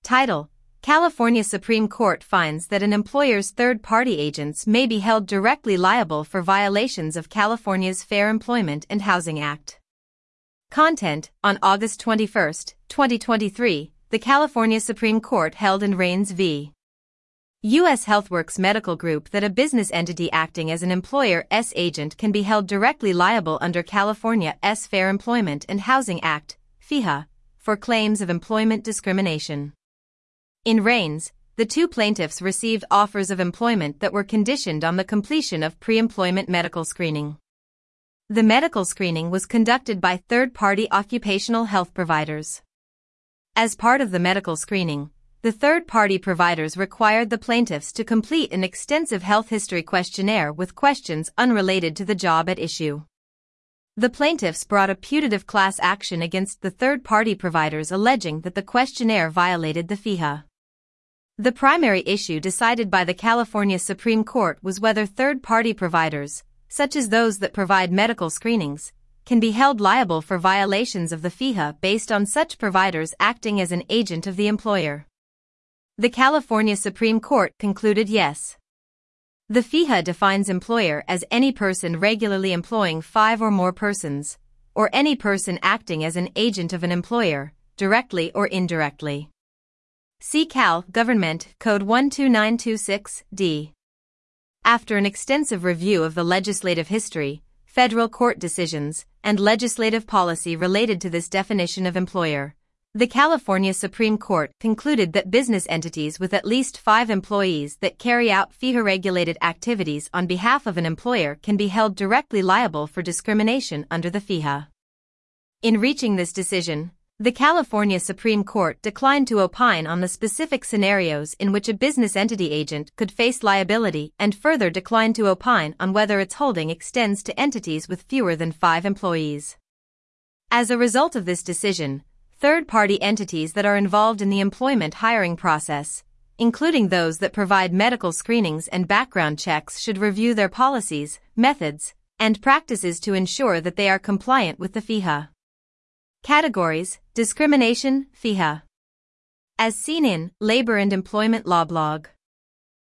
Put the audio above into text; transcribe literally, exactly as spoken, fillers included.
Title: California Supreme Court finds that an employer's third-party agents may be held directly liable for violations of California's Fair Employment and Housing Act. Content: On August twenty-first, twenty twenty-three, the California Supreme Court held in Raines v. U S HealthWorks Medical Group that a business entity acting as an employer's agent can be held directly liable under California's Fair Employment and Housing Act, FEHA, for claims of employment discrimination. In Raines, the two plaintiffs received offers of employment that were conditioned on the completion of pre-employment medical screening. The medical screening was conducted by third-party occupational health providers. As part of the medical screening, the third-party providers required the plaintiffs to complete an extensive health history questionnaire with questions unrelated to the job at issue. The plaintiffs brought a putative class action against the third-party providers alleging that the questionnaire violated the FEHA. The primary issue decided by the California Supreme Court was whether third-party providers, such as those that provide medical screenings, can be held liable for violations of the FEHA based on such providers acting as an agent of the employer. The California Supreme Court concluded yes. The FEHA defines employer as any person regularly employing five or more persons, or any person acting as an agent of an employer, directly or indirectly. See Cal Government Code one two nine two six D. After an extensive review of the legislative history, federal court decisions, and legislative policy related to this definition of employer, the California Supreme Court concluded that business entities with at least five employees that carry out FEHA-regulated activities on behalf of an employer can be held directly liable for discrimination under the FEHA. In reaching this decision, the California Supreme Court declined to opine on the specific scenarios in which a business entity agent could face liability and further declined to opine on whether its holding extends to entities with fewer than five employees. As a result of this decision, third-party entities that are involved in the employment hiring process, including those that provide medical screenings and background checks, should review their policies, methods, and practices to ensure that they are compliant with the FEHA. Categories: Discrimination, FEHA. As seen in Labor and Employment Law Blog.